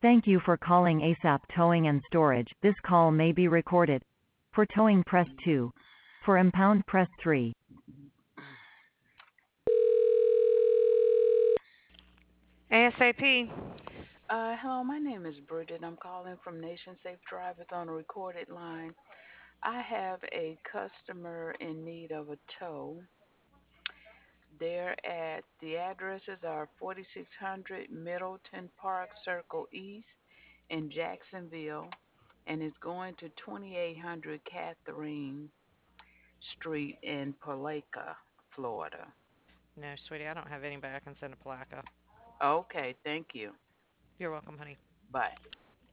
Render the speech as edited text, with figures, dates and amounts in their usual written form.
Thank you for calling ASAP Towing and Storage. This call may be recorded. For towing, press 2. For impound, press 3. ASAP. Hello, my name is Bridget. I'm calling from Nation Safe Drivers on a recorded line. I have a customer in need of a tow. The addresses are 4600 Middleton Park Circle East in Jacksonville, and it's going to 2800 Catherine Street in Palaca, Florida. No, sweetie, I don't have anybody I can send a placa. Okay, thank you. You're welcome, honey. Bye.